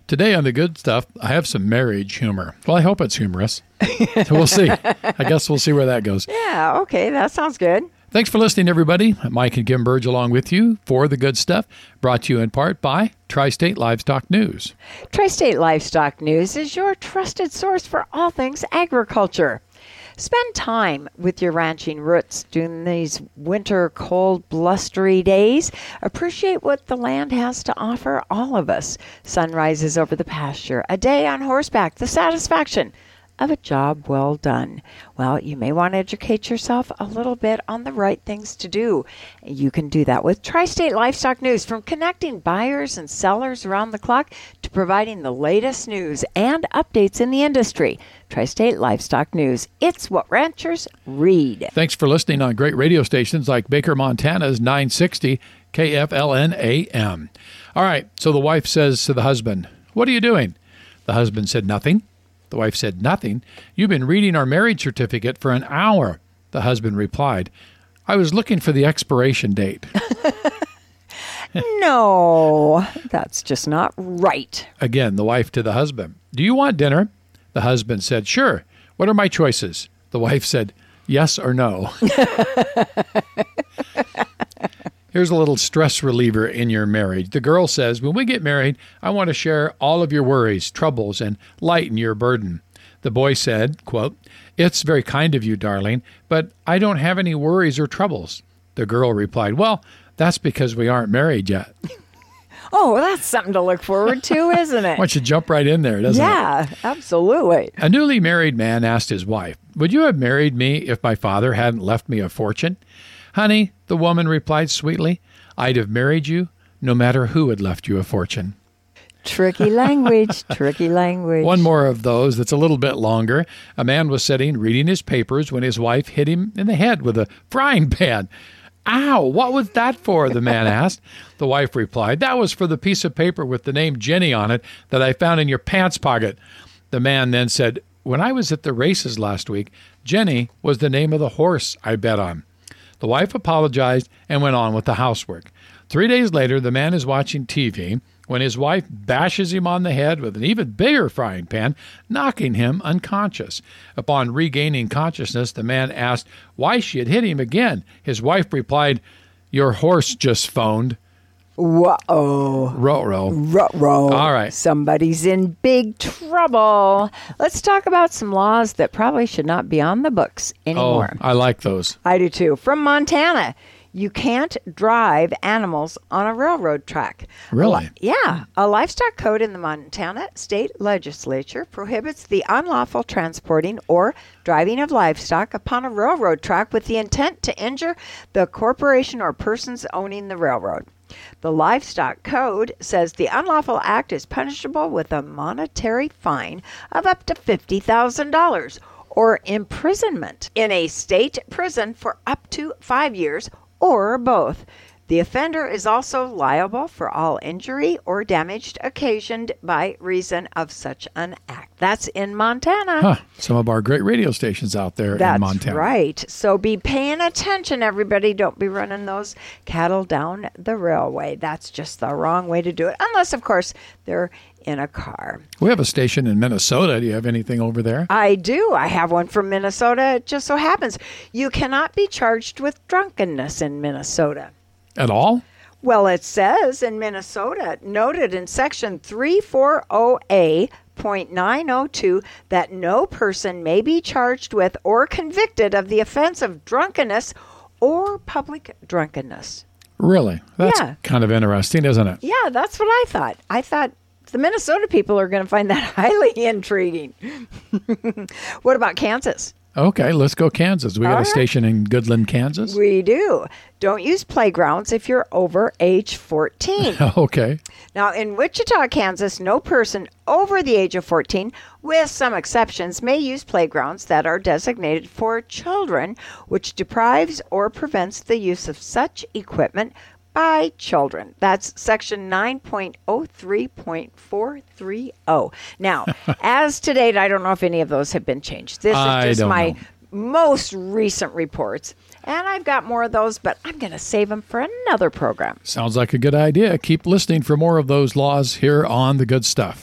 Today on The Good Stuff, I have some marriage humor. Well, I hope it's humorous. So we'll see. I guess we'll see where that goes. Yeah, okay, that sounds good. Thanks for listening, everybody. Mike and Kim Burge along with you for The Good Stuff, brought to you in part by Tri-State Livestock News. Tri-State Livestock News is your trusted source for all things agriculture. Spend time with your ranching roots during these winter, cold, blustery days. Appreciate what the land has to offer all of us. Sunrises over the pasture, a day on horseback, the satisfaction of a job well done. Well, you may want to educate yourself a little bit on the right things to do. You can do that with Tri-State Livestock News, from connecting buyers and sellers around the clock to providing the latest news and updates in the industry. Tri-State Livestock News. It's what ranchers read. Thanks for listening on great radio stations like Baker, Montana's 960 KFLN AM. All right, so the wife says to the husband, "What are you doing?" The husband said, "Nothing." The wife said, "Nothing? You've been reading our marriage certificate for an hour." The husband replied, "I was looking for the expiration date." No, that's just not right. Again, the wife to the husband, "Do you want dinner?" The husband said, "Sure. What are my choices?" The wife said, "Yes or no." Here's a little stress reliever in your marriage. The girl says, "When we get married, I want to share all of your worries, troubles, and lighten your burden." The boy said, quote, "It's very kind of you, darling, but I don't have any worries or troubles." The girl replied, "Well, that's because we aren't married yet." Oh, that's something to look forward to, isn't it? Why don't you jump right in there, doesn't it? Yeah, absolutely. A newly married man asked his wife, "Would you have married me if my father hadn't left me a fortune?" "Honey," the woman replied sweetly, "I'd have married you no matter who had left you a fortune." Tricky language, tricky language. One more of those that's a little bit longer. A man was sitting reading his papers when his wife hit him in the head with a frying pan. "Ow, what was that for?" the man asked. The wife replied, "That was for the piece of paper with the name Jenny on it that I found in your pants pocket." The man then said, "When I was at the races last week, Jenny was the name of the horse I bet on." The wife apologized and went on with the housework. 3 days later, the man is watching TV when his wife bashes him on the head with an even bigger frying pan, knocking him unconscious. Upon regaining consciousness, the man asked why she had hit him again. His wife replied, "Your horse just phoned." Whoa. Ruh-roh. Ruh-roh. All right. Somebody's in big trouble. Let's talk about some laws that probably should not be on the books anymore. Oh, I like those. I do too. From Montana, you can't drive animals on a railroad track. Really? A livestock code in the Montana State Legislature prohibits the unlawful transporting or driving of livestock upon a railroad track with the intent to injure the corporation or persons owning the railroad. The Livestock Code says the unlawful act is punishable with a monetary fine of up to $50,000 or imprisonment in a state prison for up to 5 years or both. The offender is also liable for all injury or damage occasioned by reason of such an act. That's in Montana. Huh. Some of our great radio stations out there in Montana. That's right. So be paying attention, everybody. Don't be running those cattle down the railway. That's just the wrong way to do it. Unless, of course, they're in a car. We have a station in Minnesota. Do you have anything over there? I do. I have one from Minnesota. It just so happens you cannot be charged with drunkenness in Minnesota. At all? Well, it says in Minnesota, noted in Section 340A.902, that no person may be charged with or convicted of the offense of drunkenness or public drunkenness. Really? That's Yeah. kind of interesting, isn't it? Yeah, that's what I thought. I thought the Minnesota people are going to find that highly intriguing. What about Kansas? Okay, let's go Kansas. We got All a right. station in Goodland, Kansas. We do. Don't use playgrounds if you're over age 14. Okay. Now, in Wichita, Kansas, no person over the age of 14, with some exceptions, may use playgrounds that are designated for children, which deprives or prevents the use of such equipment by children. That's Section 9.03.430. Now, as to date, I don't know if any of those have been changed. This I is just don't my know. most recent reports. And I've got more of those, but I'm going to save them for another program. Sounds like a good idea. Keep listening for more of those laws here on The Good Stuff.